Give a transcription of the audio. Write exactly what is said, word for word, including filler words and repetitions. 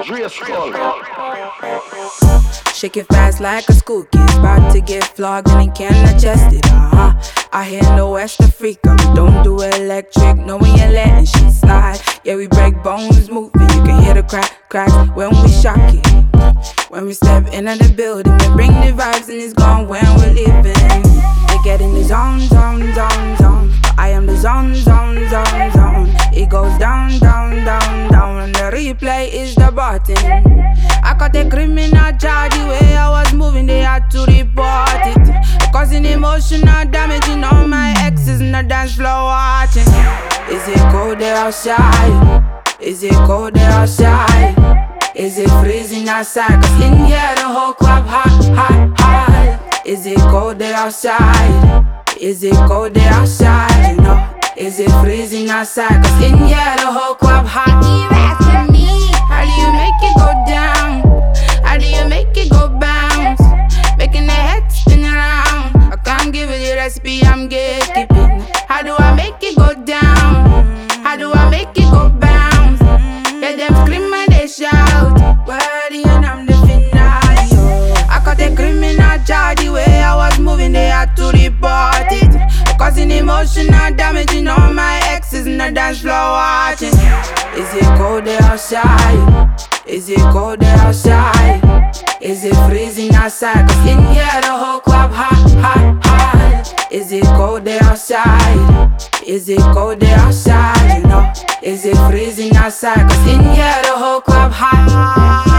Shake it fast like a school kid, about to get flogged and they can't adjust it. Uh-huh. I hear no West Africa, we don't do electric, no we ain't letting shit slide. Yeah, we break bones moving, you can hear the crack, cracks when we shock it. When we step into the building, we bring the vibes and it's gone when we're living. They get in the zone, zone, zone, zone. I am the zone, zone, zone, zone. It goes down, down, down, down, and the replay is the button. I caught a criminal charge the way I was moving, they had to report it. Causing emotional damage, you know my exes in the dance floor watching. Is it cold there outside? Is it cold there outside? Is it freezing outside? Cause in here the whole club hot, hot, hot. Is it cold there outside? Is it cold there outside? You know, is it freezing outside? Cause in here the whole club hot. You asking me, how do you make it go down? How do you make it go bounce? Making the head spin around. I can't give you the recipe, I'm gatekeeping. How do I make it go down? How do I make it go bounce? Let them scream and they shout. Worthy and I'm the finale. I caught a criminal charge the way I was moving, they had to report it. Causing emotional damage, you know my exes in the dance floor watching. Is it cold there outside? Is it cold there outside? Is it freezing outside? Cause in here the whole club hot, hot, hot. Is it cold there outside? Is it cold there outside? You know, is it freezing outside? Cause in here the whole club hot.